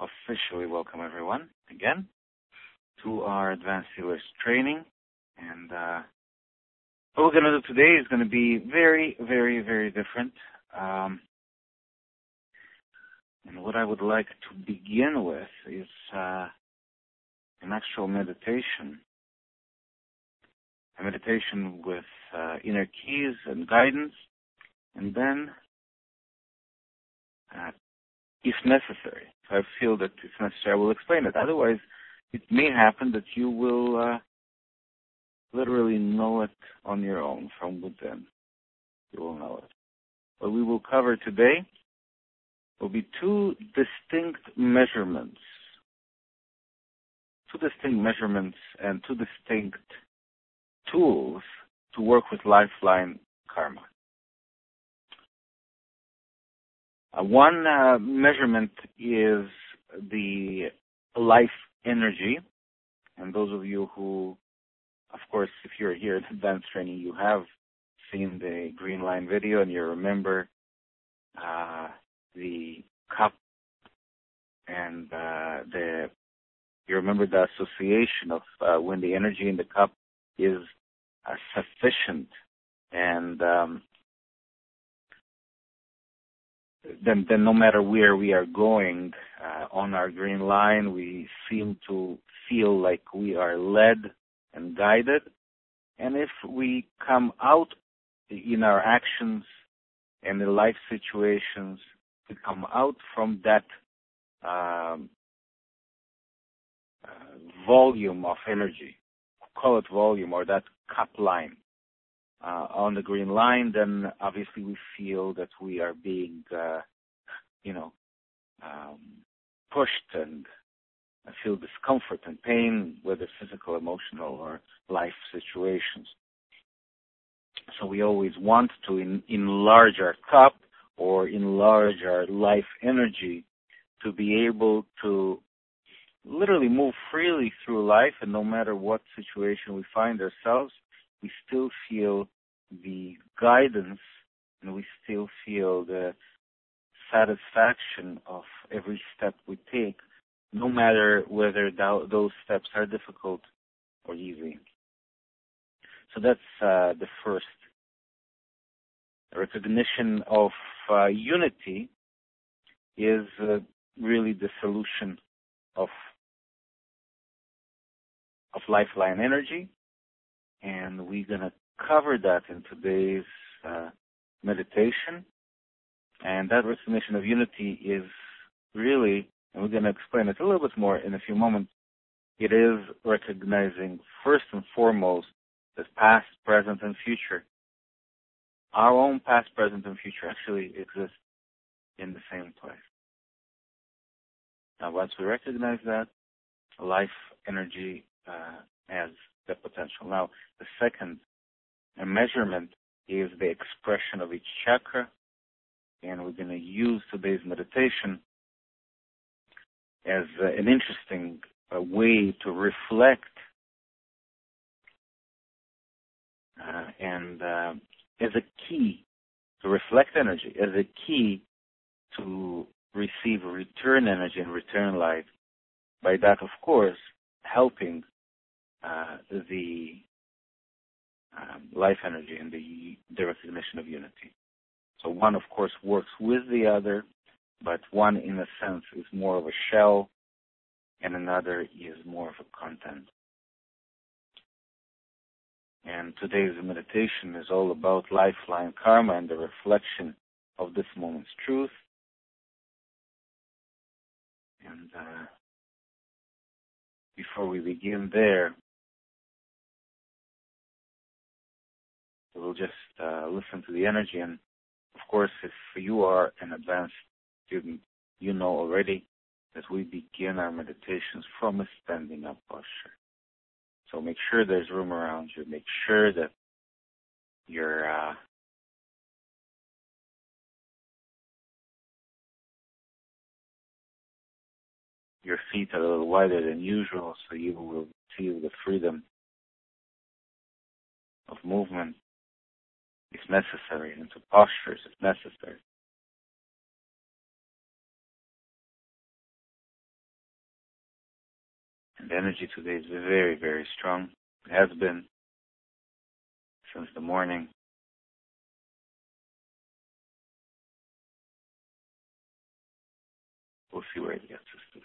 officially welcome everyone again to our Advanced Healers training. And what we're going to do today is going to be very, very, very different. And what I would like to begin with is an actual meditation. A meditation with inner keys and guidance. And then, if necessary, if I feel that it's necessary, I will explain it. Otherwise, it may happen that you will literally know it on your own from within. You will know it. What we will cover today will be two distinct measurements and two distinct tools to work with lifeline karma. One measurement is the life energy, and those of you who, of course, if you're here at Advanced Training, you have seen the Green Line video and you remember the cup and you remember the association of when the energy in the cup is sufficient, and then no matter where we are going on our green line, we seem to feel like we are led and guided. And if we come out in our actions and in life situations, we come out from that volume of energy, call it volume, or that cup line on the green line, then obviously we feel that we are being, pushed and feel discomfort and pain, whether physical, emotional, or life situations. So we always want to enlarge our cup or enlarge our life energy to be able to literally move freely through life, and no matter what situation we find ourselves, we still feel the guidance and we still feel the satisfaction of every step we take, no matter whether those steps are difficult or easy. So that's the first. Recognition of unity is really the solution of lifeline energy, and we're going to cover that in today's meditation. And that recognition of unity is really, and we're going to explain it a little bit more in a few moments, it is recognizing first and foremost the past, present, and future. Our own past, present, and future actually exist in the same place. Now, once we recognize that, life energy has the potential. Now, the second measurement is the expression of each chakra, and we're going to use today's meditation as an interesting way to reflect and as a key to reflect energy, as a key to receive return energy and return light. By that, of course, helping the life energy and the recognition of unity. So one, of course, works with the other, but one, in a sense, is more of a shell, and another is more of a content. And today's meditation is all about lifeline karma and the reflection of this moment's truth. And before we begin there, we'll just listen to the energy. And of course, if you are an advanced student, you know already that we begin our meditations from a standing up posture. So make sure there's room around you. Make sure that your feet are a little wider than usual, so you will feel the freedom of movement if necessary, into postures if necessary. And the energy today is very, very strong. It has been since the morning. We'll see where it gets us today.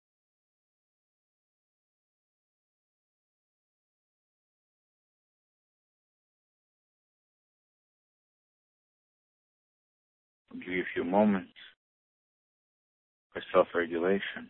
I'll give you a few moments for self-regulation.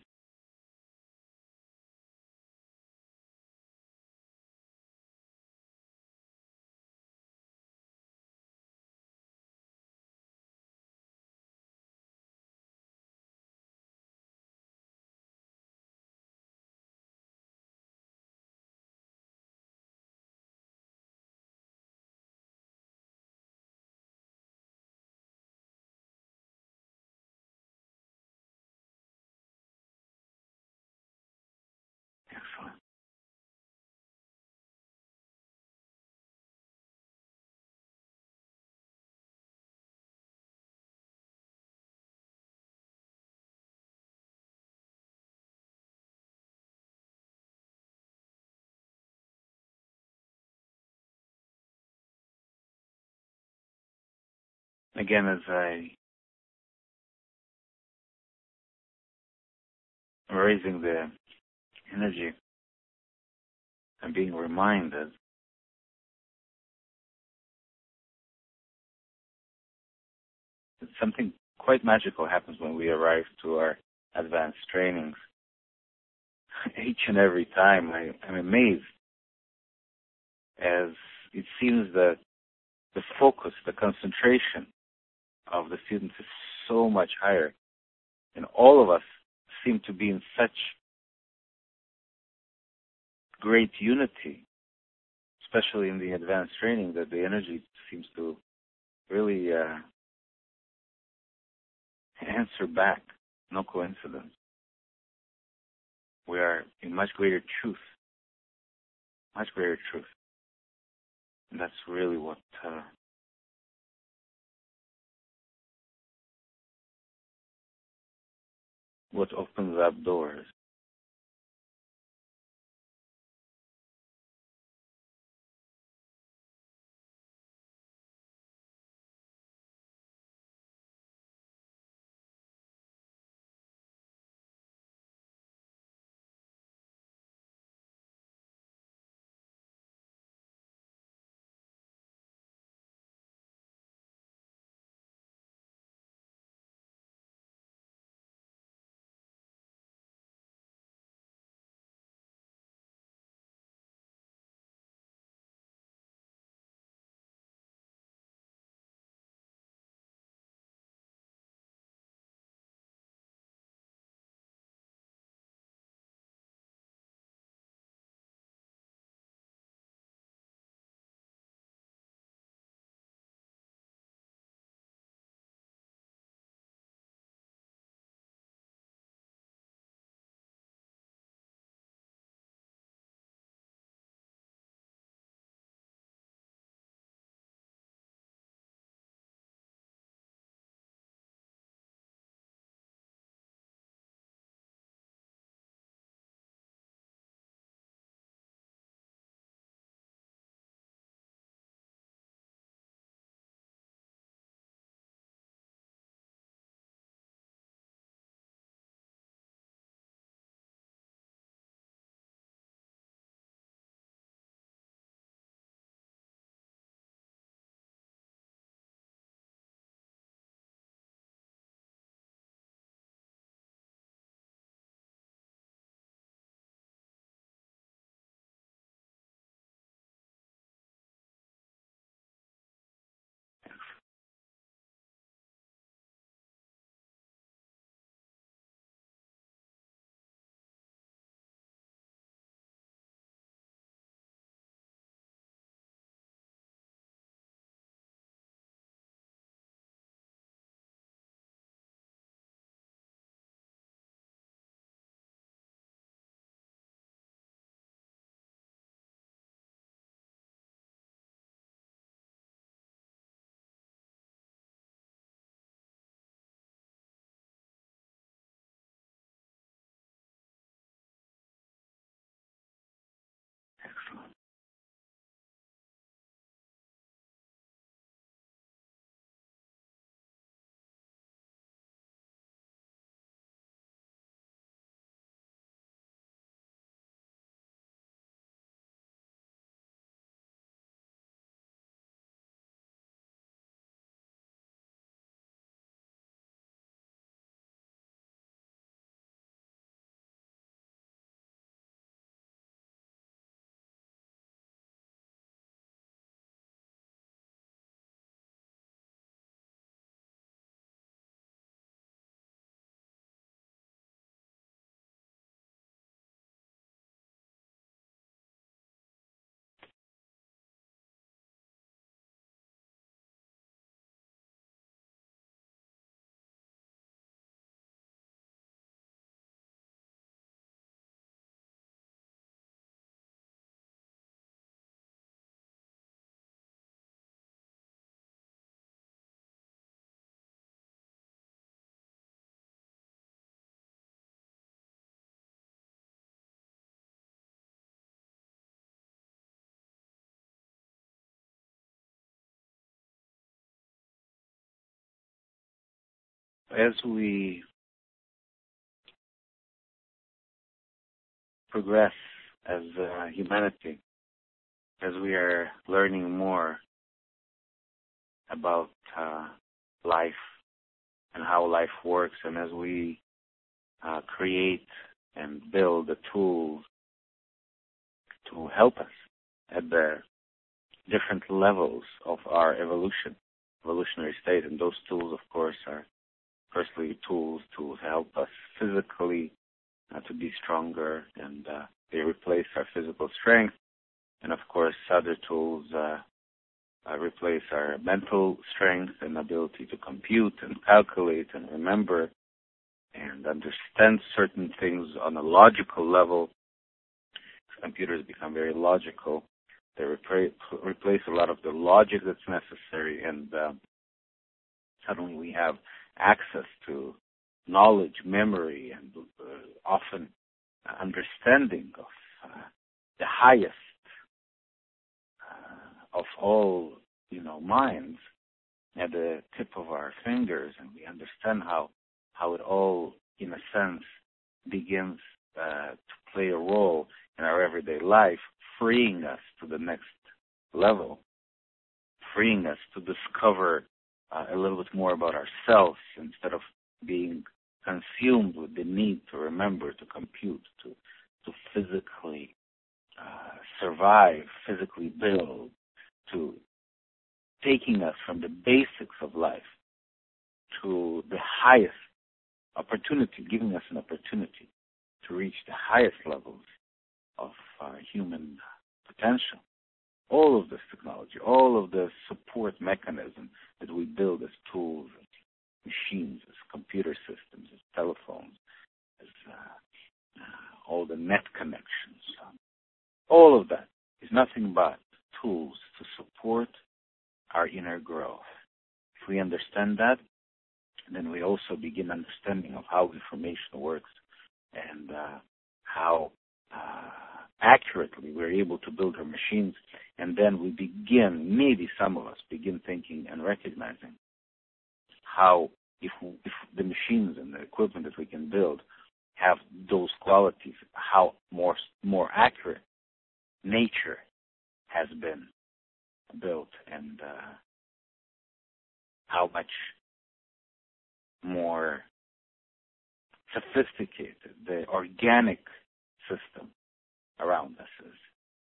Excellent. Again, as I'm raising the energy, I'm being reminded that something quite magical happens when we arrive to our advanced trainings. Each and every time I'm amazed, as it seems that the focus, the concentration of the students is so much higher. And all of us seem to be in such great unity, especially in the advanced training, that the energy seems to really answer back. No coincidence. We are in much greater truth. Much greater truth. And that's really what opens up doors. as we progress as humanity, as we are learning more about life and how life works, and as we create and build the tools to help us at the different levels of our evolutionary state. And those tools, of course, are firstly tools to help us physically to be stronger, and they replace our physical strength. And of course, other tools replace our mental strength and ability to compute and calculate and remember and understand certain things on a logical level. Computers become very logical. They replace a lot of the logic that's necessary, and suddenly we have access to knowledge, memory, and often understanding of the highest of all, minds at the tip of our fingers, and we understand how it all, in a sense, begins to play a role in our everyday life, freeing us to the next level, freeing us to discover a little bit more about ourselves instead of being consumed with the need to remember, to compute, to physically survive, physically build, to taking us from the basics of life to the highest opportunity, giving us an opportunity to reach the highest levels of human potential. All of this technology, all of the support mechanism that we build as tools, as machines, as computer systems, as telephones, as all the net connections, all of that is nothing but tools to support our inner growth. If we understand that, then we also begin understanding of how information works and how accurately we're able to build our machines. And then we begin, maybe some of us begin thinking and recognizing how if the machines and the equipment that we can build have those qualities, how more accurate nature has been built, and how much more sophisticated the organic system around us is.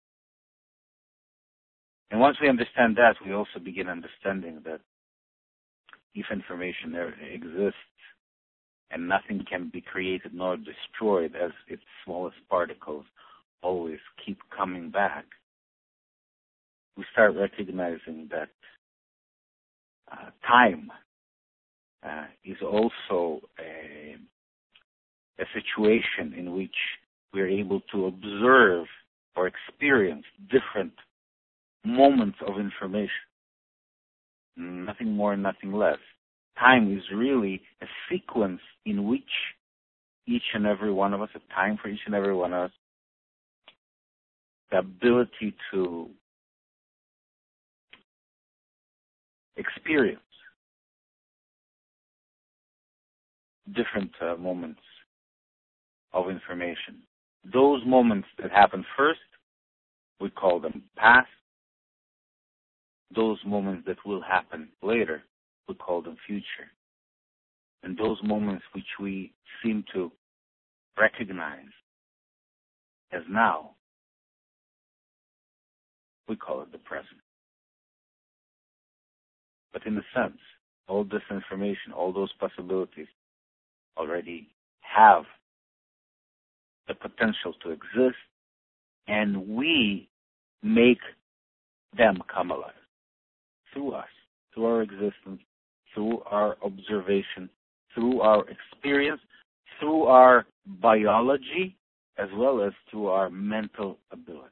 And once we understand that, we also begin understanding that if information exists and nothing can be created nor destroyed, as its smallest particles always keep coming back, we start recognizing that time is also a situation in which we're able to observe or experience different moments of information. Nothing more, nothing less. Time is really a sequence in which each and every one of us, a time for each and every one of us, the ability to experience different moments of information. Those moments that happen first, we call them past. Those moments that will happen later, we call them future. And those moments which we seem to recognize as now, we call it the present. But in a sense, all this information, all those possibilities already have the potential to exist, and we make them come alive through us, through our existence, through our observation, through our experience, through our biology, as well as through our mental ability.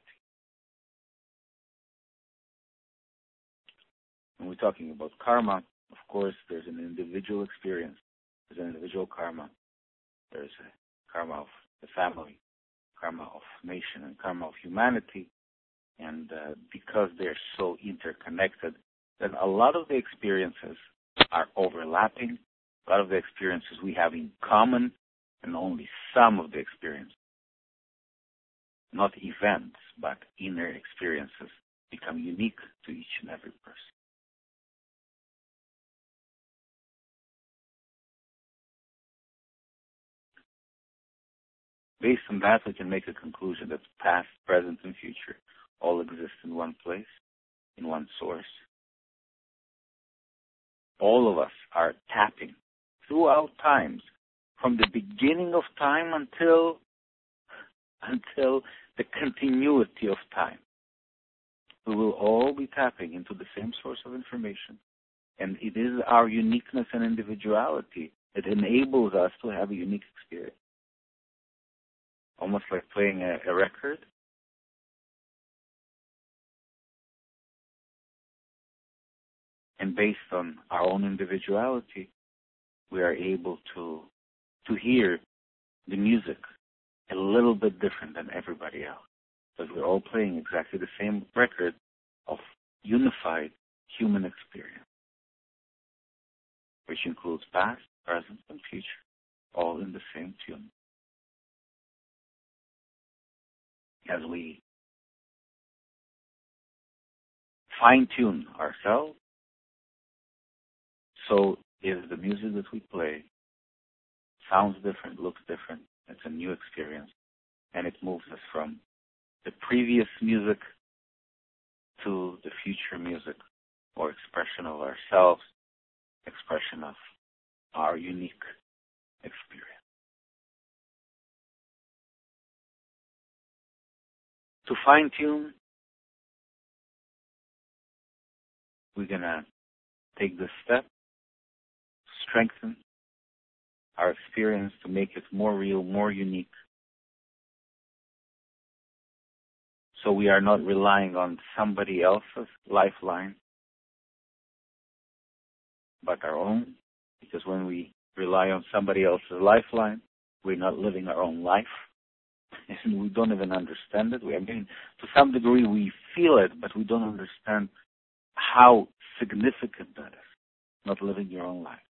When we're talking about karma, of course, there's an individual experience. There's an individual karma. There's a karma of the family, karma of nation, and karma of humanity. And because they're so interconnected, then a lot of the experiences are overlapping, A lot of the experiences we have in common, and only some of the experiences, not events, but inner experiences, become unique to each and every person. Based on that, we can make a conclusion that past, present, and future all exist in one place, in one source. All of us are tapping throughout times, from the beginning of time until the continuity of time. We will all be tapping into the same source of information. And it is our uniqueness and individuality that enables us to have a unique experience. Almost like playing a record. And based on our own individuality, we are able to hear the music a little bit different than everybody else. Because we're all playing exactly the same record of unified human experience, which includes past, present, and future, all in the same tune. As we fine-tune ourselves, so is the music that we play. Sounds different, looks different. It's a new experience. And it moves us from the previous music to the future music, or expression of ourselves, expression of our unique experience. To fine-tune, we're going to take this step, strengthen our experience to make it more real, more unique. So we are not relying on somebody else's lifeline, but our own. Because when we rely on somebody else's lifeline, we're not living our own life. And we don't even understand it. To some degree, we feel it, but we don't understand how significant that is, not living your own life.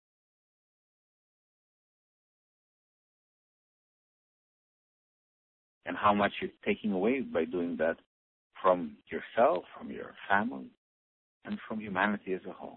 And how much you're taking away by doing that from yourself, from your family, and from humanity as a whole.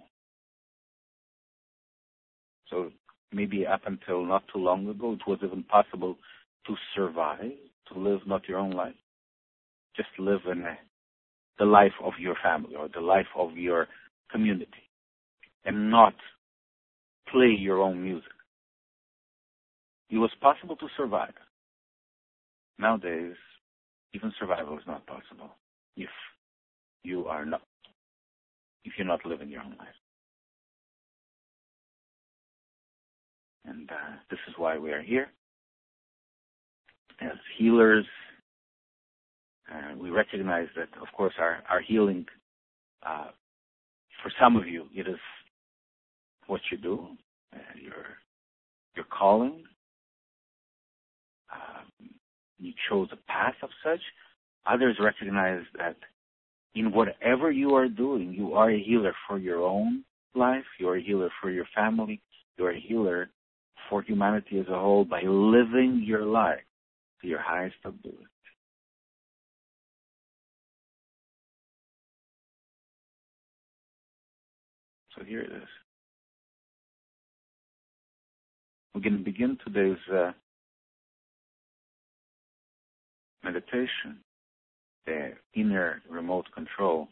So maybe up until not too long ago, it was even possible to survive, to live not your own life, just live in the life of your family or the life of your community, and not play your own music. It was possible to survive. Nowadays, even survival is not possible if you're not living your own life. And this is why we are here. As healers, we recognize that, of course, our healing, for some of you, it is what you do, your calling. You chose a path of such. Others recognize that in whatever you are doing, you are a healer for your own life, you are a healer for your family, you are a healer for humanity as a whole by living your life to your highest ability. So here it is. We're going to begin today's meditation, the inner remote control,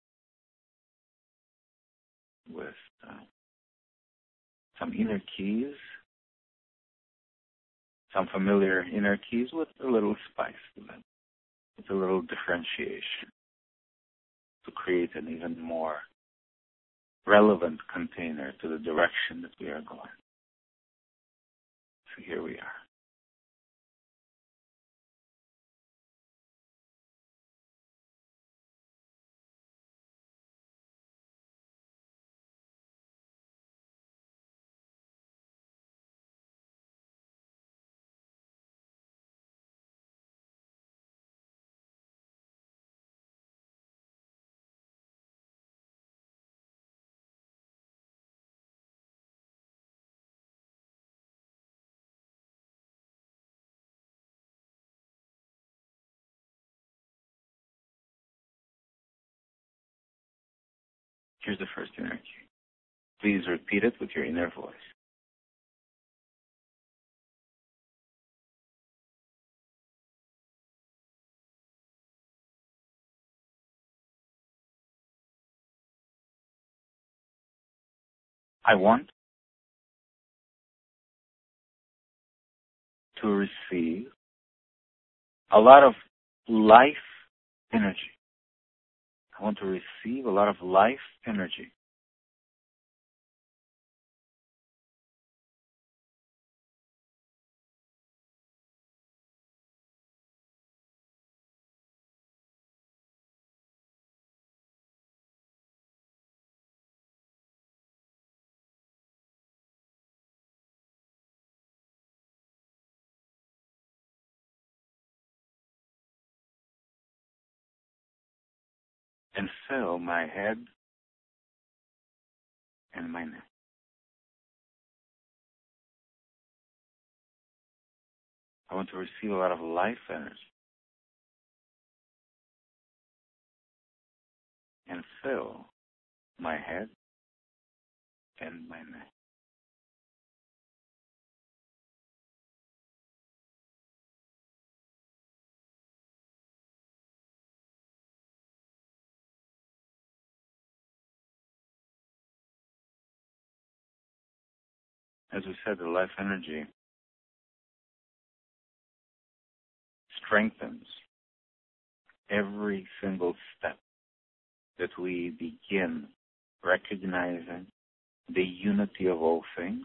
with some inner keys, some familiar inner keys with a little spice to them, with a little differentiation to create an even more relevant container to the direction that we are going. So here we are. Here's the first inner key. Please repeat it with your inner voice. I want to receive a lot of life energy. I want to receive a lot of life energy. And fill my head and my neck. I want to receive a lot of life energy. And fill my head and my neck. As we said, the life energy strengthens every single step that we begin recognizing the unity of all things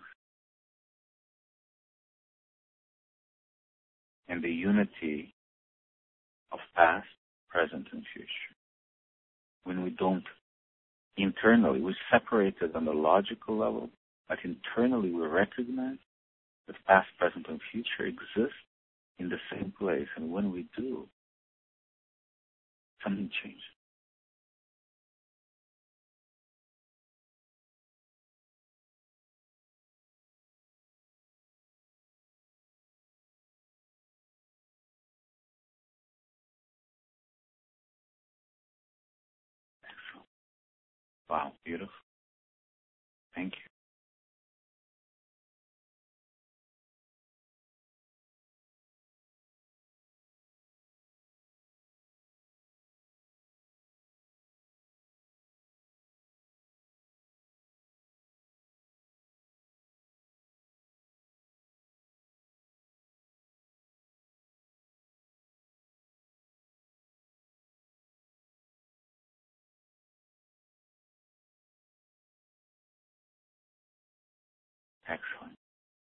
and the unity of past, present, and future. When we don't internally, we separate it on the logical level, but internally we recognize that past, present, and future exist in the same place. And when we do, something changes. Excellent. Wow, beautiful. Thank you. Excellent.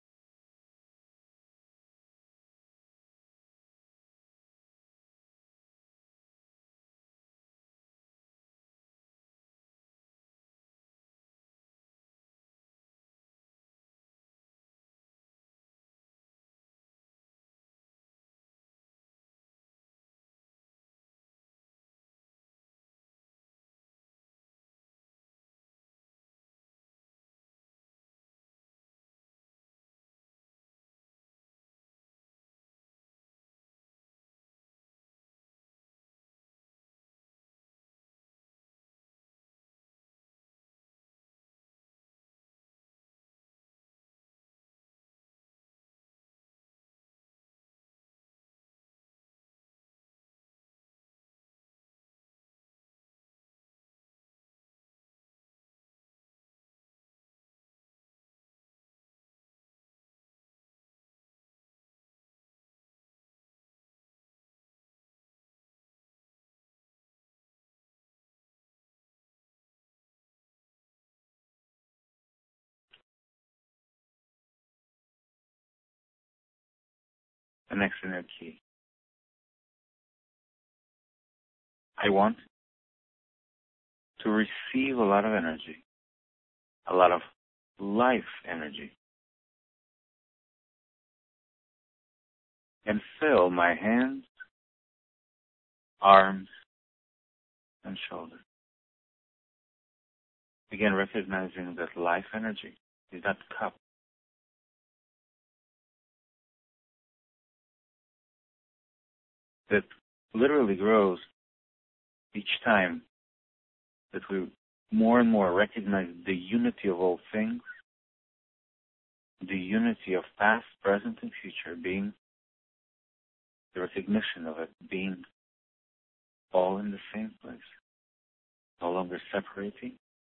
The next inner key. I want to receive a lot of energy, a lot of life energy, and fill my hands, arms, and shoulders. Again, recognizing that life energy is that cup that literally grows each time that we more and more recognize the unity of all things, the unity of past, present, and future being the recognition of it being all in the same place, no longer separating.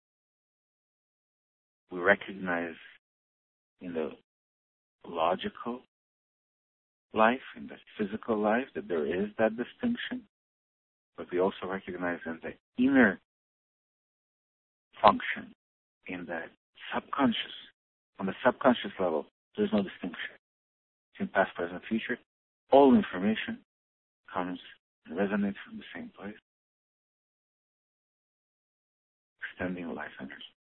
We recognize in the logical life, in the physical life, that there is that distinction, but we also recognize in the inner function, in the subconscious, on the subconscious level, there's no distinction between past, present, future. All information comes and resonates from the same place, extending life energy.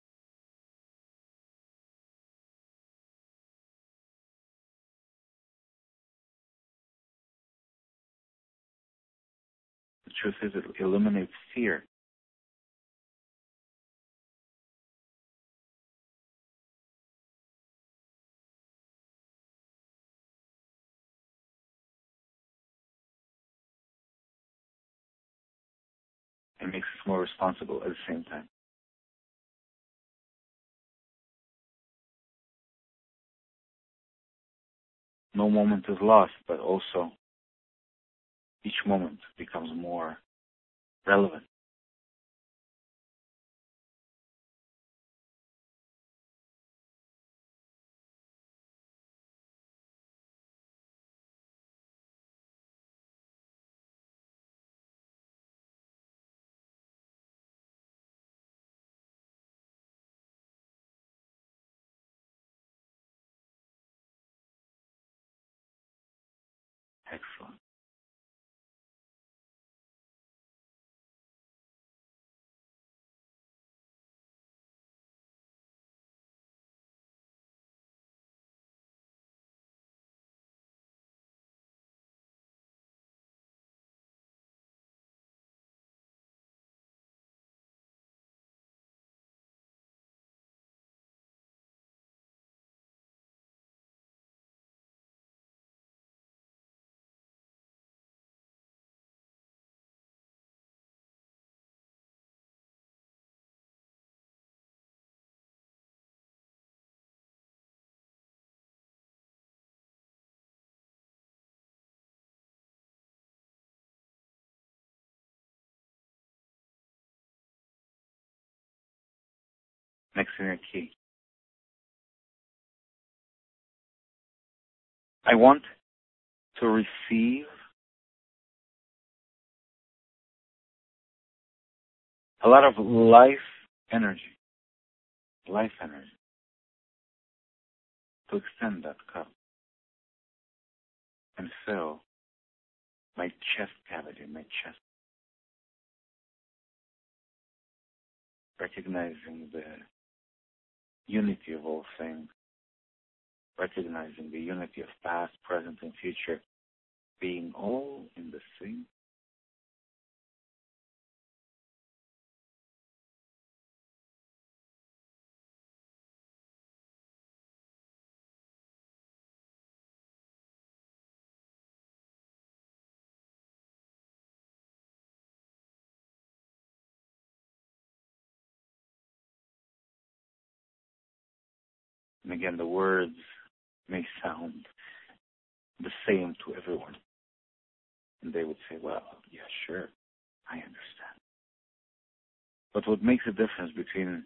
The truth is, it eliminates fear. It makes us more responsible at the same time. No moment is lost, but also each moment becomes more relevant. Excellent. Next inner key. I want to receive a lot of life energy, to extend that cup and fill my chest cavity, my chest, recognizing the unity of all things, recognizing the unity of past, present, and future, being all in the same. And again, the words may sound the same to everyone. And they would say, well, yeah, sure, I understand. But what makes a difference between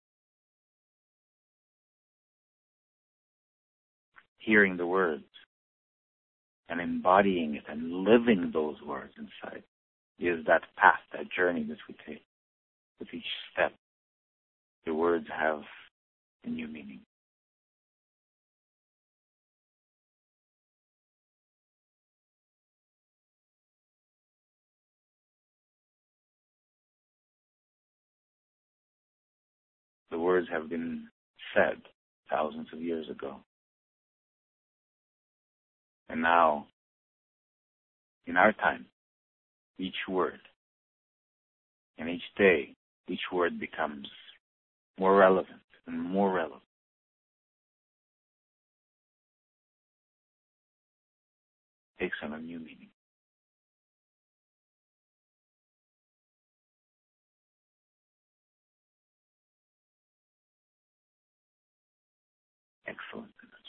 hearing the words and embodying it and living those words inside is that path, that journey that we take. With each step, the words have a new meaning. The words have been said thousands of years ago. And now, in our time, each word and each day, each word becomes more relevant and more relevant. Takes on a new meaning. excellent energy.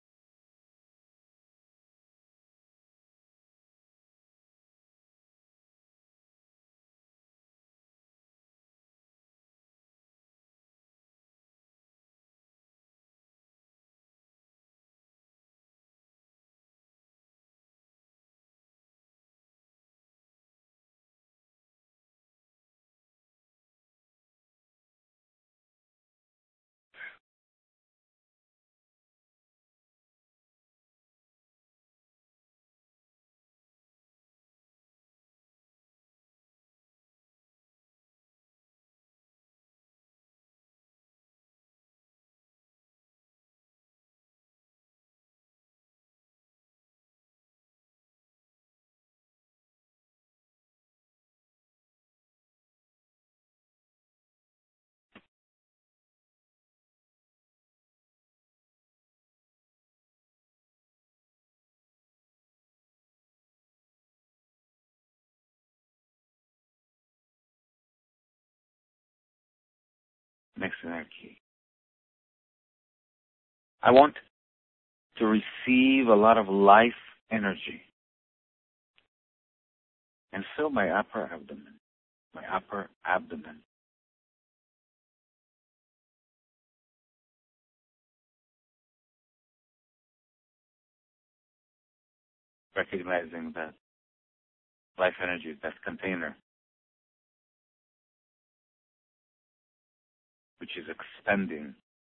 Next energy. I want to receive a lot of life energy and fill my upper abdomen. My upper abdomen. Recognizing that life energy is that container which is expanding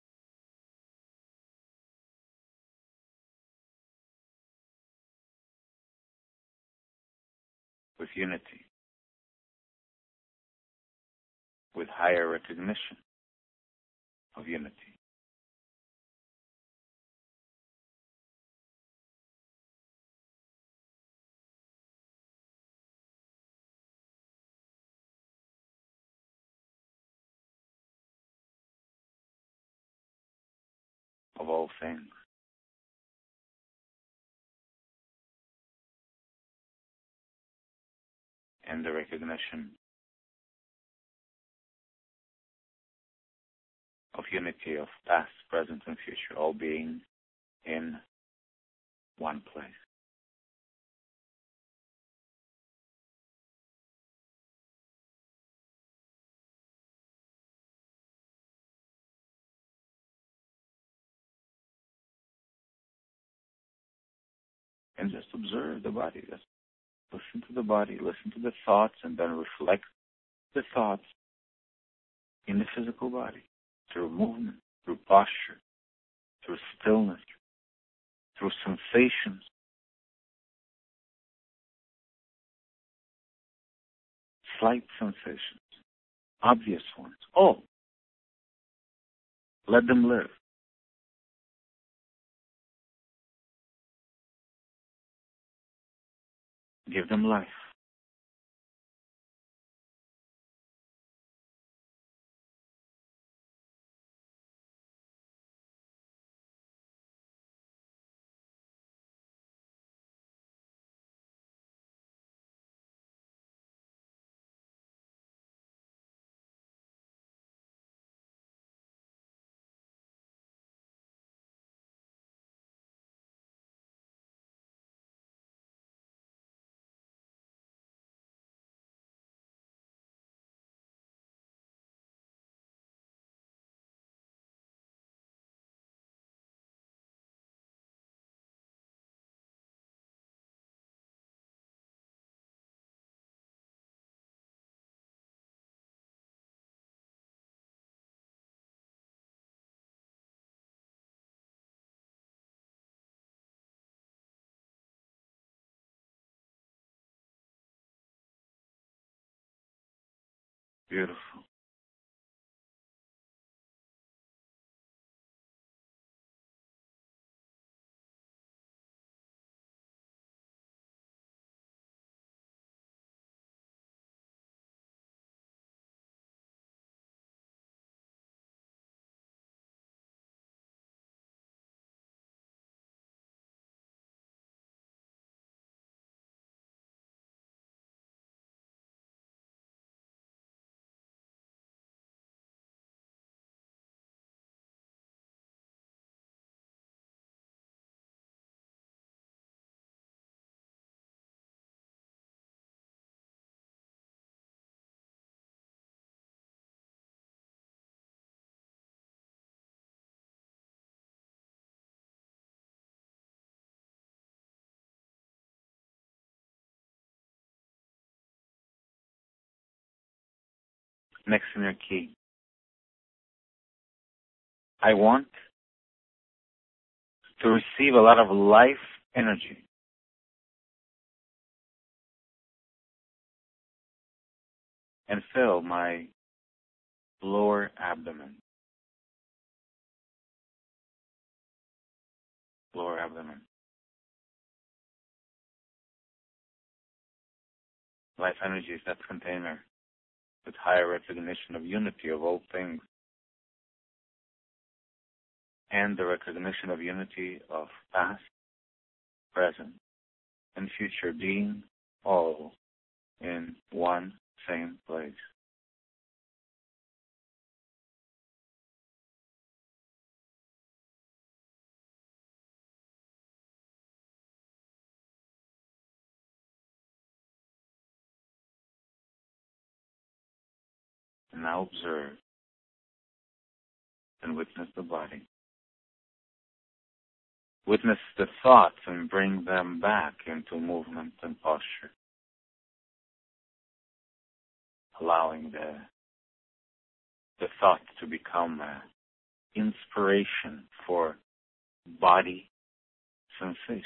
with unity, with higher recognition of unity. Of all things. And the recognition of unity of past, present, and future, all being in one place. And just observe the body. Just listen to the body, listen to the thoughts, and then reflect the thoughts in the physical body through movement, through posture, through stillness, through sensations. Slight sensations, obvious ones. Oh, let them live. Give them life. Beautiful. Next inner key. I want to receive a lot of life energy and fill my lower abdomen. Lower abdomen. Life energy is that container with higher recognition of unity of all things and the recognition of unity of past, present, and future being all in one same place. And now observe and witness the body. Witness the thoughts and bring them back into movement and posture, allowing the thought to become an inspiration for body sensation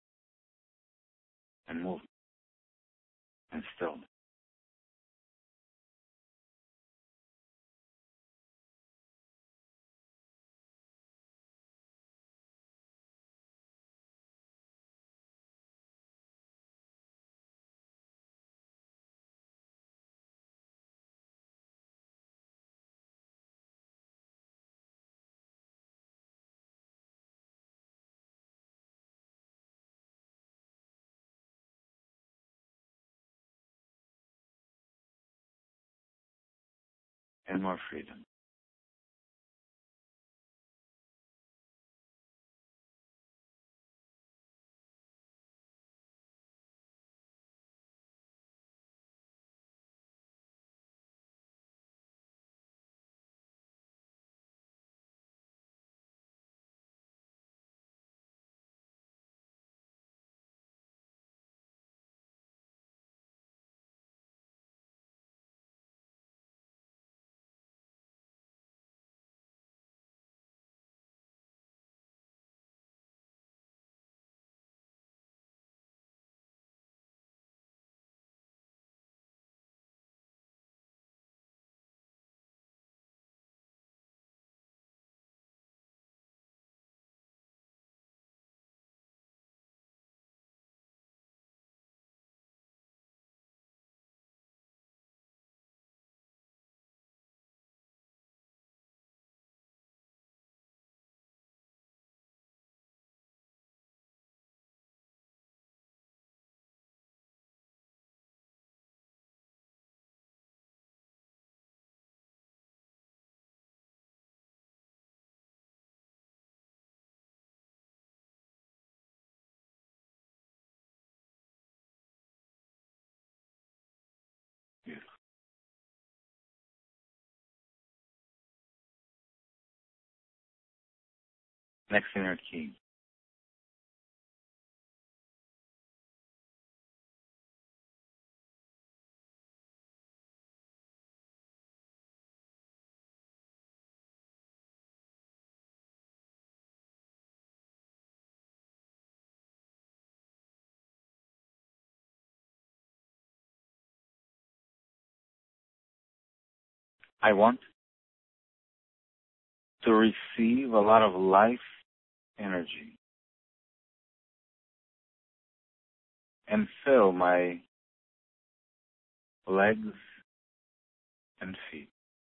and movement and stillness. And more freedom. Beautiful. Next inner key. I want to receive a lot of life energy and fill my legs and feet.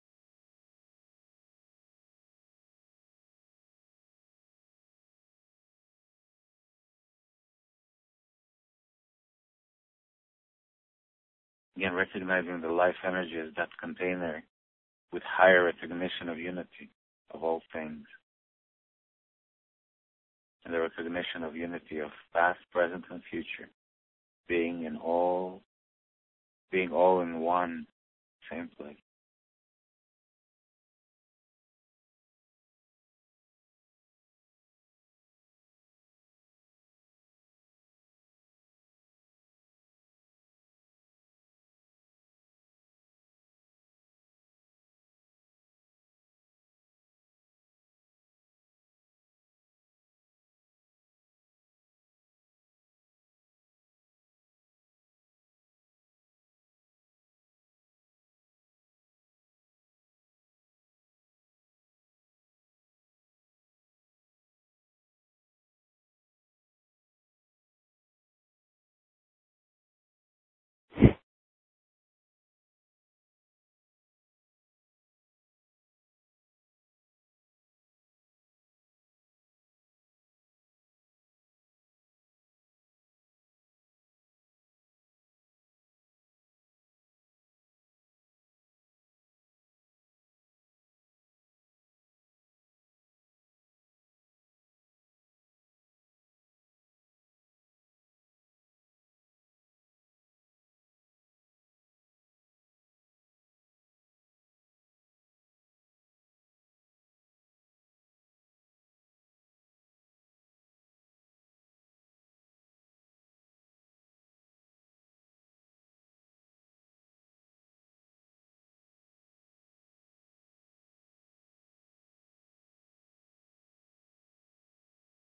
Again, recognizing the life energy as that container with higher recognition of unity of all things and the recognition of unity of past, present, and future, being all in one same place.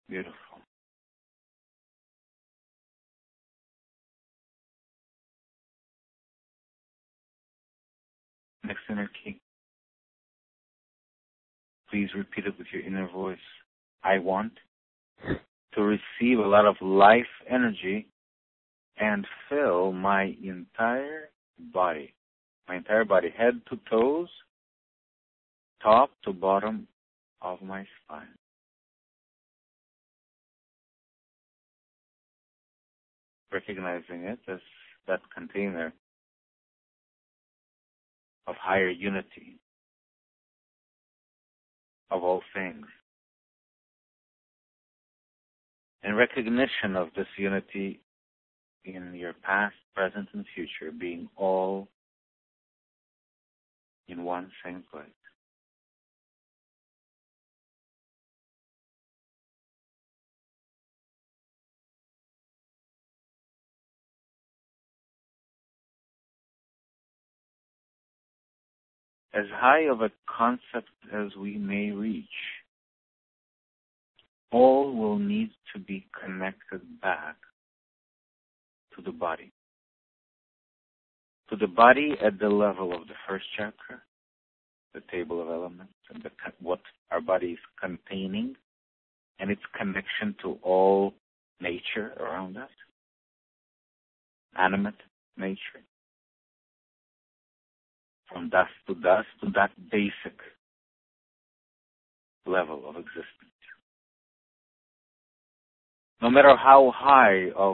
Beautiful. Next inner key. Please repeat it with your inner voice. I want to receive a lot of life energy and fill my entire body. My entire body, head to toes, top to bottom of my spine. Recognizing it as that container of higher unity of all things. And recognition of this unity in your past, present, and future being all in one same place. As high of a concept as we may reach, all will need to be connected back to the body. To the body at the level of the first chakra, the table of elements, and what our body is containing, and its connection to all nature around us, animate nature. From dust to that basic level of existence. No matter how high of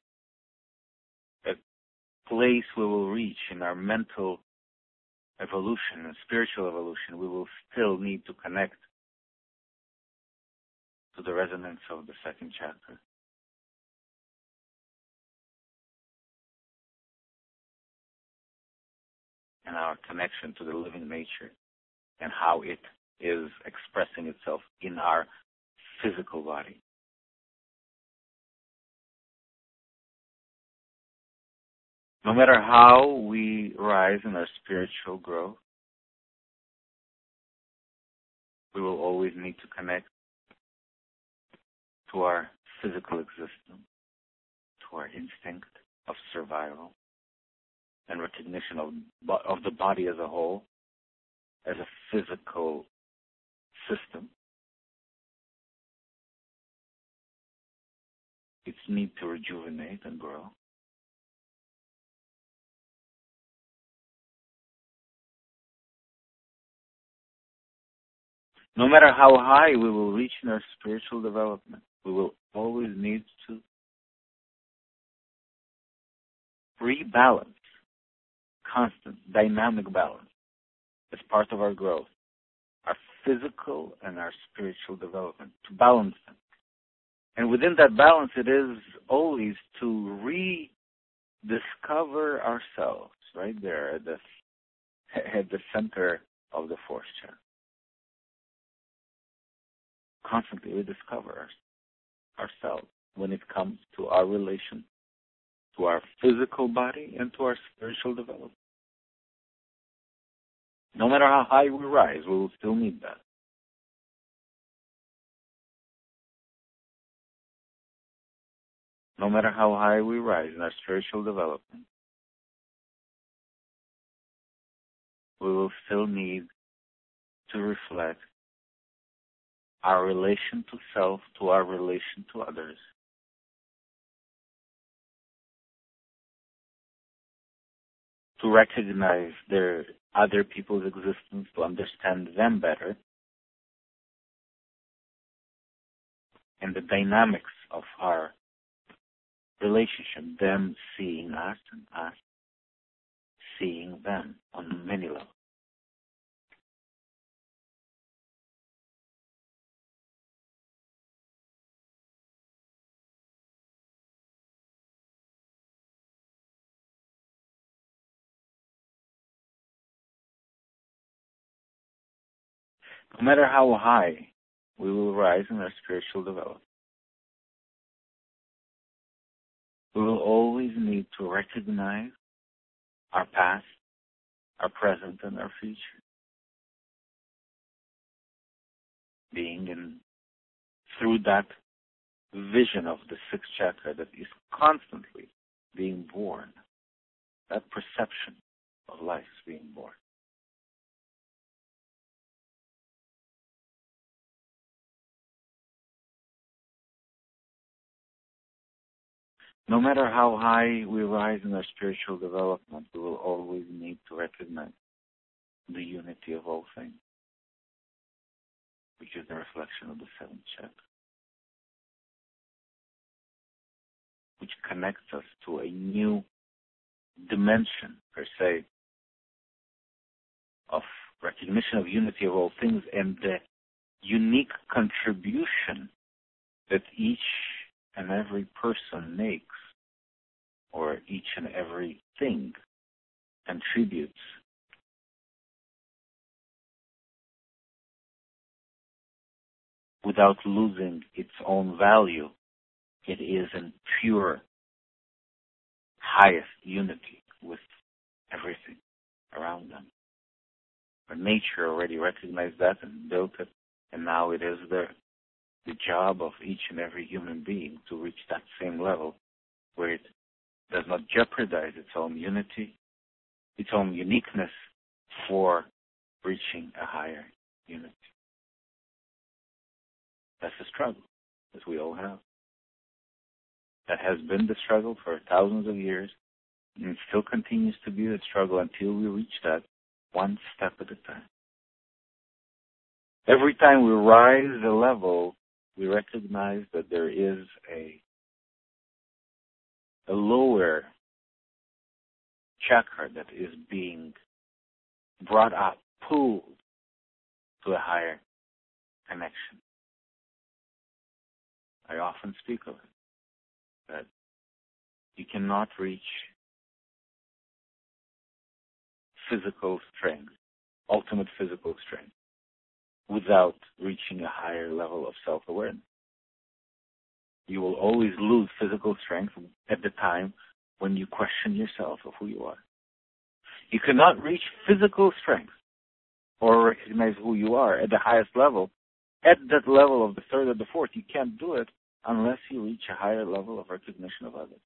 a place we will reach in our mental evolution and spiritual evolution, we will still need to connect to the resonance of the second chakra. And our connection to the living nature and how it is expressing itself in our physical body. No matter how we rise in our spiritual growth, we will always need to connect to our physical existence, to our instinct of survival and recognition of the body as a whole, as a physical system. Its need to rejuvenate and grow. No matter how high we will reach in our spiritual development, we will always need to rebalance, constant, dynamic balance as part of our growth, our physical and our spiritual development, to balance them. And within that balance, it is always to rediscover ourselves, right there at the center of the fourth chakra. Constantly rediscover ourselves when it comes to our relation to our physical body and to our spiritual development. No matter how high we rise, we will still need that. No matter how high we rise in our spiritual development, we will still need to reflect our relation to self, to our relation to others. To recognize their other people's existence, to understand them better, and the dynamics of our relationship, them seeing us and us seeing them on many levels. No matter how high we will rise in our spiritual development, we will always need to recognize our past, our present, and our future. Being through that vision of the sixth chakra that is constantly being born, that perception of life being born. No matter how high we rise in our spiritual development, we will always need to recognize the unity of all things, which is the reflection of the seventh chakra, which connects us to a new dimension, per se, of recognition of unity of all things and the unique contribution that each and every person makes, or each and every thing contributes without losing its own value. It is in pure, highest unity with everything around them. Our nature already recognized that and built it, and now it is the job of each and every human being to reach that same level where it does not jeopardize its own unity, its own uniqueness for reaching a higher unity. That's the struggle that we all have. That has been the struggle for thousands of years, and it still continues to be the struggle until we reach that one step at a time. Every time we rise a level, we recognize that there is a lower chakra that is being brought up, pulled to a higher connection. I often speak of it, that you cannot reach physical strength, ultimate physical strength, without reaching a higher level of self-awareness. You will always lose physical strength at the time when you question yourself of who you are. You cannot reach physical strength or recognize who you are at the highest level. At that level of the third or the fourth, you can't do it unless you reach a higher level of recognition of others.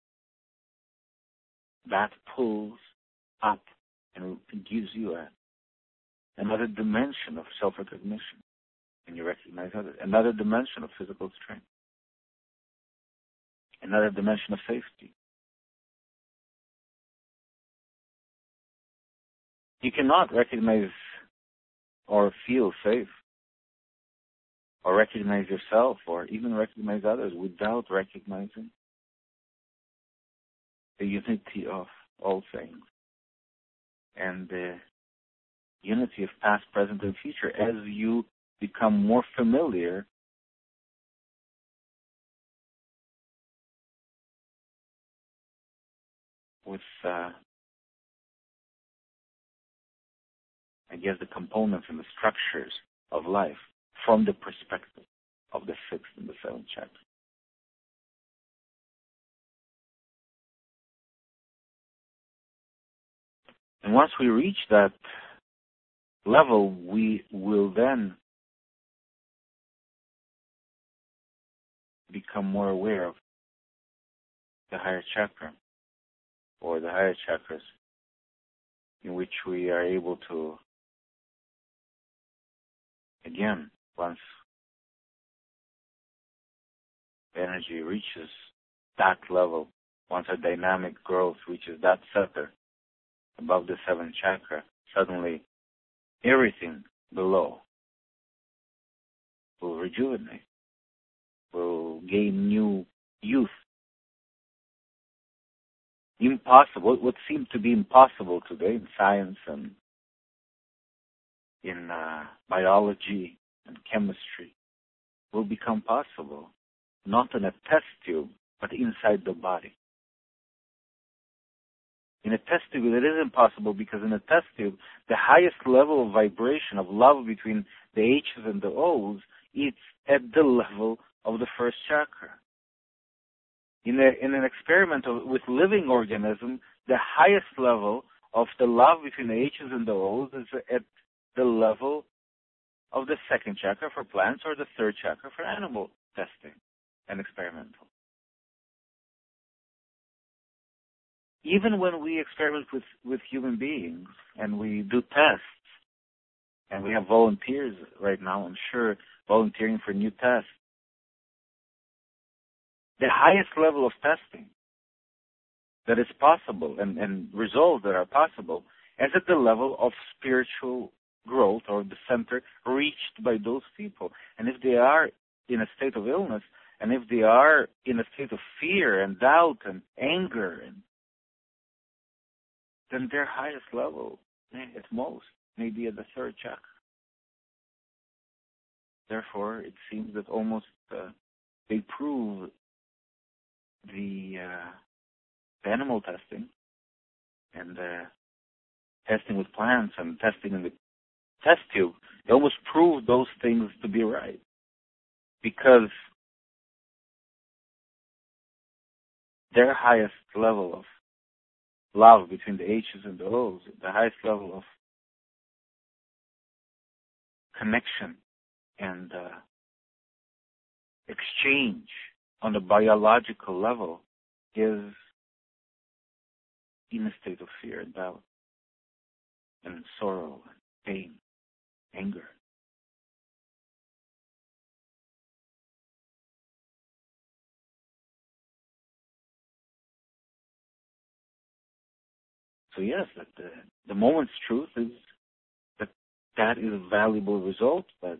That pulls up and gives you another dimension of self-recognition, and you recognize others. Another dimension of physical strength. Another dimension of safety. You cannot recognize or feel safe or recognize yourself or even recognize others without recognizing the unity of all things and the unity of past, present, and future. As you become more familiar with, the components and the structures of life from the perspective of the sixth and the seventh chakra. And once we reach that level, we will then become more aware of the higher chakra, or the higher chakras, in which we are able to, again, once the energy reaches that level, once our dynamic growth reaches that center above the seventh chakra, suddenly everything below will rejuvenate, will gain new youth. Impossible, what seemed to be impossible today in science and in biology and chemistry will become possible, not in a test tube, but inside the body. In a test tube, it is impossible because in a test tube, the highest level of vibration of love between the H's and the O's, it's at the level of the first chakra. In an experiment with living organism, the highest level of the love between the H's and the O's is at the level of the second chakra for plants or the third chakra for animal testing. and experimental. Even when we experiment with human beings and we do tests, and we have volunteers right now, I'm sure, volunteering for new tests, the highest level of testing that is possible and results that are possible is at the level of spiritual growth or the center reached by those people. And if they are in a state of illness, and if they are in a state of fear and doubt and anger, then their highest level, at most, may be at the third chakra. Therefore, it seems that almost they prove the animal testing and testing with plants and testing in the test tube. They almost prove those things to be right, because their highest level of love between the H's and the O's, the highest level of connection and exchange on the biological level is in a state of fear and doubt and sorrow and pain, anger. So yes, that the moment's truth is that is a valuable result, but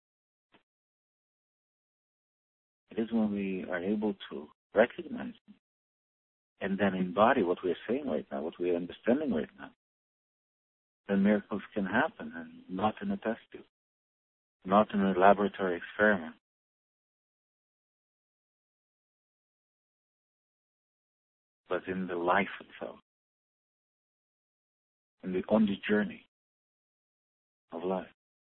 it is when we are able to recognize it and then embody what we are saying right now, what we are understanding right now, then miracles can happen, and not in a test tube, not in a laboratory experiment, but in the life itself, on the journey of life.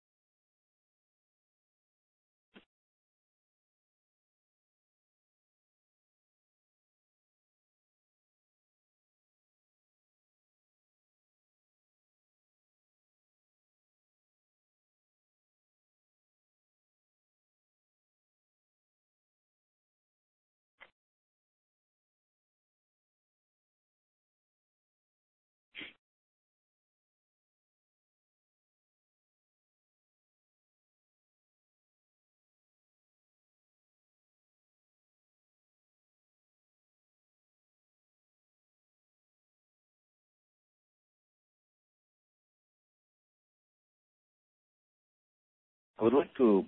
I would like to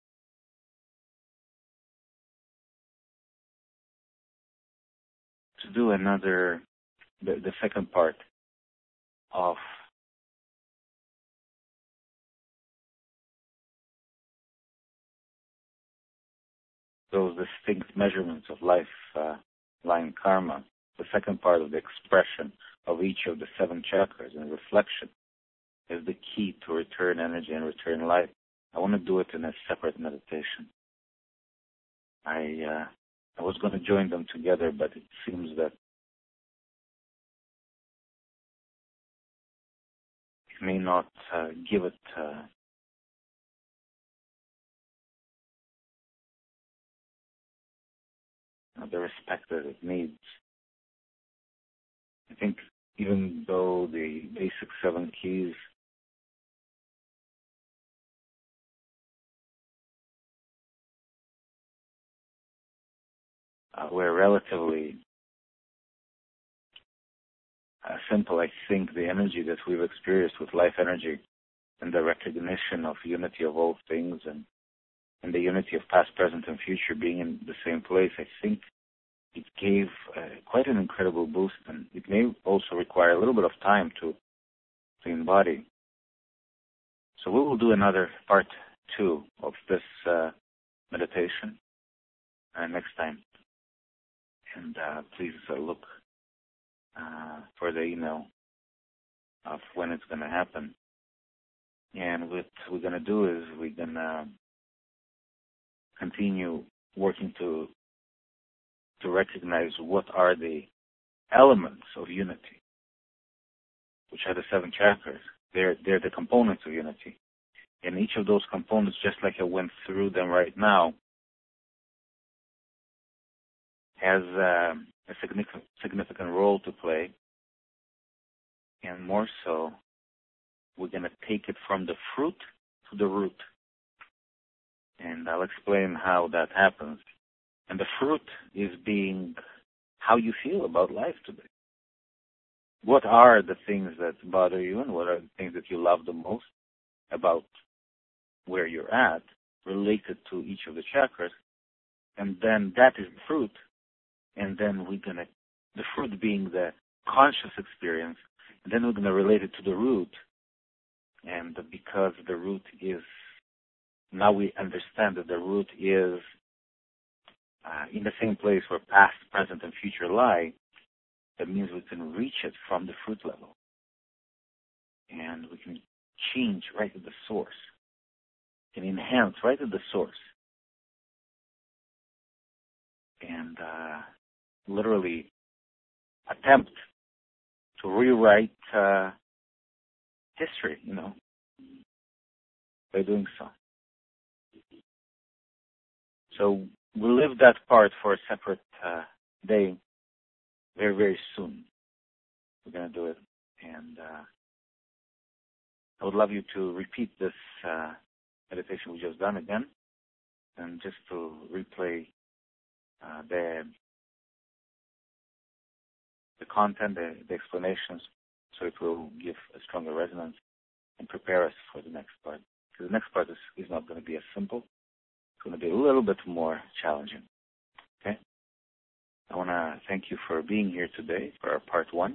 do the second part of those distinct measurements of life, line karma, the second part of the expression of each of the 7 chakras and reflection is the key to return energy and return life. I want to do it in a separate meditation. I was going to join them together, but it seems that it may not give it the respect that it needs. I think even though the basic 7 keys were relatively simple, I think the energy that we've experienced with life energy and the recognition of unity of all things and the unity of past, present, and future being in the same place, I think it gave quite an incredible boost, and it may also require a little bit of time to embody. So we will do another part 2 of this meditation next time. And please look for the email of when it's going to happen. And what we're going to do is we're going to continue working to recognize what are the elements of unity, which are the 7 chakras. They're the components of unity. And each of those components, just like I went through them right now, has a significant role to play, and more so, we're going to take it from the fruit to the root. And I'll explain how that happens. And the fruit is being how you feel about life today. What are the things that bother you, and what are the things that you love the most about where you're at, related to each of the chakras? And then that is the fruit. And then the fruit being the conscious experience, and then we're going to relate it to the root. And because the root is, now we understand that the root is in the same place where past, present, and future lie, that means we can reach it from the fruit level. And we can change right at the source. We can enhance right at the source. And literally attempt to rewrite history, by doing so. So we'll leave that part for a separate day very, very soon. We're going to do it. And I would love you to repeat this meditation we just done again, and just to replay the content, the explanations, so it will give a stronger resonance and prepare us for the next part. Because the next part is not going to be as simple. It's going to be a little bit more challenging. Okay? I want to thank you for being here today for our part 1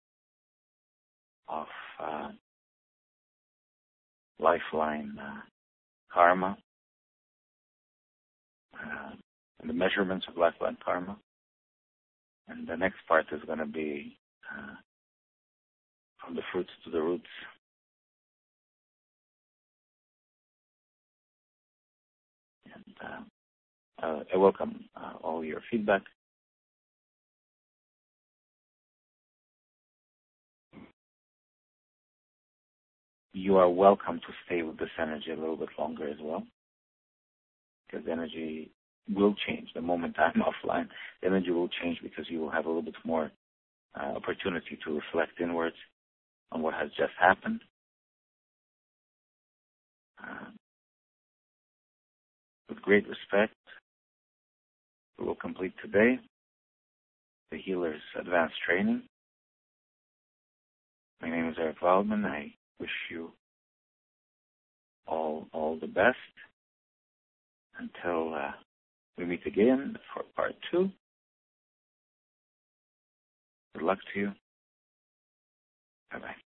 of Lifeline Karma and the measurements of Lifeline Karma. And the next part is going to be from the fruits to the roots. And I welcome all your feedback. You are welcome to stay with this energy a little bit longer as well, because the energy will change. The moment I'm offline, the energy will change, because you will have a little bit more opportunity to reflect inwards on what has just happened. With great respect, we will complete today the Healer's Advanced Training. My name is Eric Wildman. I wish you all the best until we meet again for part 2. Good luck to you. Bye-bye.